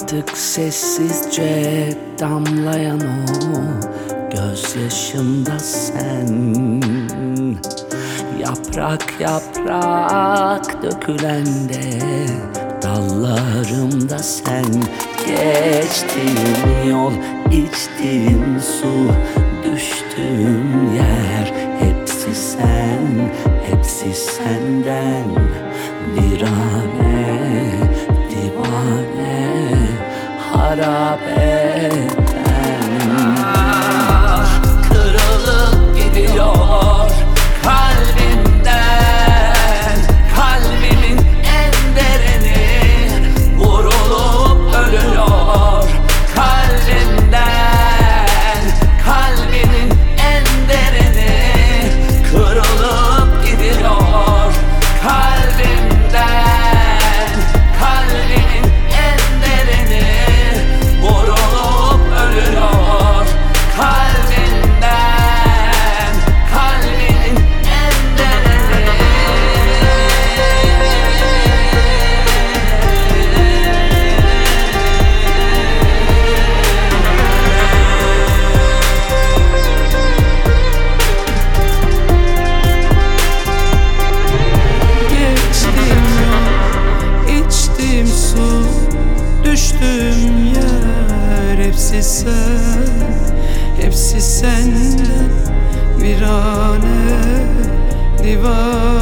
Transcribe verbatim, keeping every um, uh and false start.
Artık sessizce damlayan o gözyaşımda sen. Yaprak yaprak dökülende dallarımda sen. Geçtiğim yol, içtiğim su, düştüğüm yer, hepsi sen, hepsi senden. Virane, divane, harabe ben. Kırılıp gidiyor kalbimden, kalbimin en derini vurulup ölüyor kalbimden, kalbimin en derini kırılıp gidiyor kalbimden, kalbimin en derini vurulup ölüyor kalbimden, kalbimin en derini. Geçtiğim yol, içtiğim su, düştüğüm yer, hepsi sen, hepsi senden. Virane, divane,